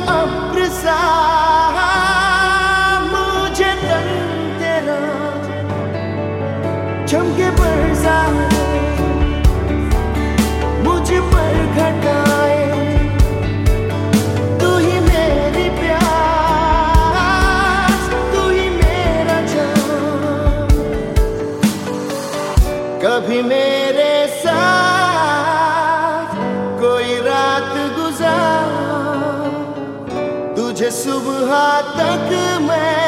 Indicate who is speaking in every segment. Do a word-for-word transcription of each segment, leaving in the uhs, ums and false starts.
Speaker 1: अब्र सा मुझे तन तेरा चमके बरसा मुझ पर घटाए तू ही मेरी प्यास तू ही मेरा जान कभी मेरे साथ कोई रात गुजार तुझे सुबह तक मैं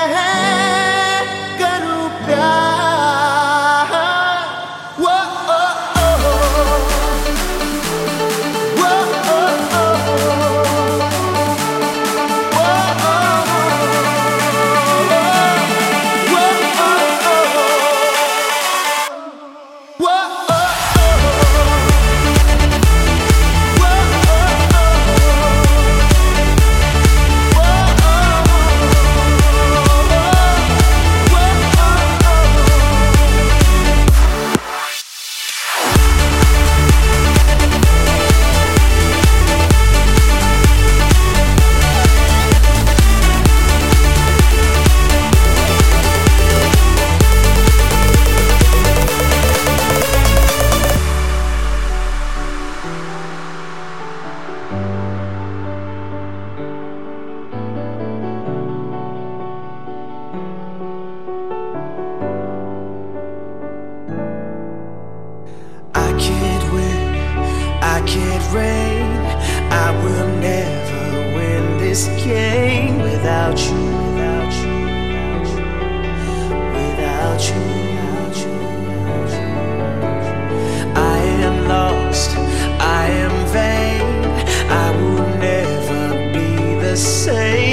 Speaker 1: करूं प्यार वो ओ ओ वो ओ ओ वो ओ वो ओ I can't reign. I will never win this game without you, without you, without you, without you. I am lost, I am vain. I will never be the same.